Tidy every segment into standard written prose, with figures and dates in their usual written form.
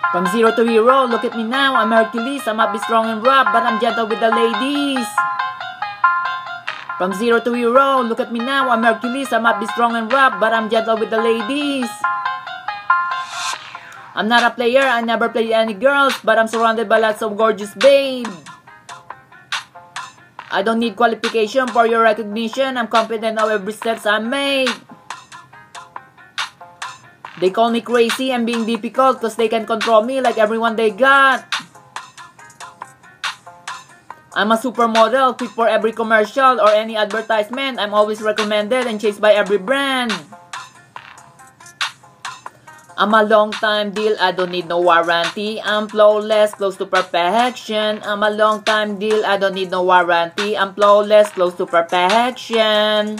From zero to hero, look at me now, I'm Hercules. I might be strong and rough, but I'm gentle with the ladies. From zero to hero, look at me now, I'm Hercules. I might be strong and rough, but I'm gentle with the ladies. I'm not a player, I never played any girls, but I'm surrounded by lots of gorgeous babe. I don't need qualification for your recognition, I'm confident of every steps I make. They call me crazy and being difficult cause they can control me like everyone they got. I'm a supermodel, fit for every commercial or any advertisement. I'm always recommended and chased by every brand. I'm a long time deal, I don't need no warranty. I'm flawless, close to perfection. I'm a long time deal, I don't need no warranty. I'm flawless, close to perfection.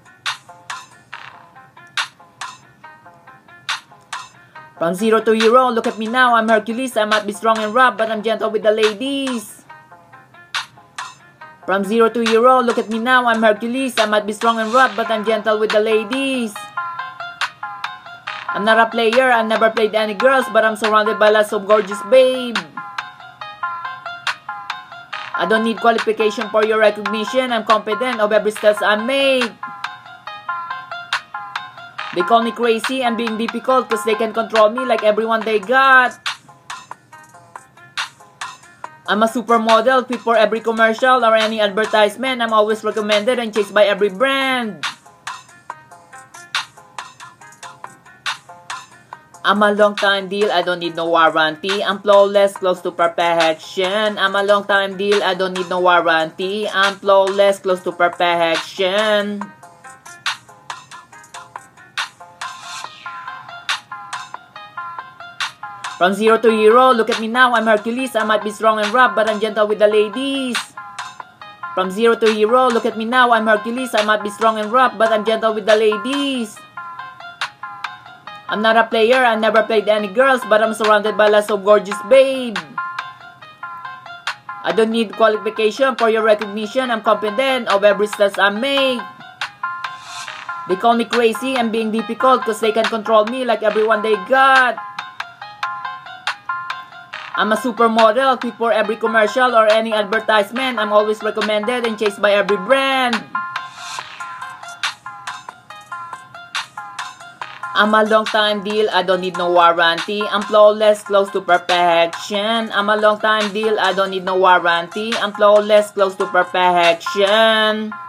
From zero to hero, look at me now, I'm Hercules. I might be strong and rough, but I'm gentle with the ladies. From zero to hero, look at me now, I'm Hercules. I might be strong and rough, but I'm gentle with the ladies. I'm not a player, I never played any girls, but I'm surrounded by lots of gorgeous babe. I don't need qualification for your recognition, I'm confident of every steps I make. They call me crazy and being difficult cause they can control me like everyone they got. I'm a supermodel, fit for every commercial or any advertisement. I'm always recommended and chased by every brand. I'm a long time deal, I don't need no warranty. I'm flawless, close to perfection. I'm a long time deal, I don't need no warranty. I'm flawless, close to perfection. From zero to hero, look at me now, I'm Hercules. I might be strong and rough, but I'm gentle with the ladies. From zero to hero, look at me now, I'm Hercules. I might be strong and rough, but I'm gentle with the ladies. I'm not a player, I never played any girls, but I'm surrounded by lots of gorgeous babe. I don't need qualification for your recognition, I'm confident of every steps I make. They call me crazy and being difficult cause they can control me like everyone they got. I'm a supermodel, fit for every commercial or any advertisement. I'm always recommended and chased by every brand. I'm a long time deal, I don't need no warranty. I'm flawless, close to perfection. I'm a long time deal, I don't need no warranty. I'm flawless, close to perfection.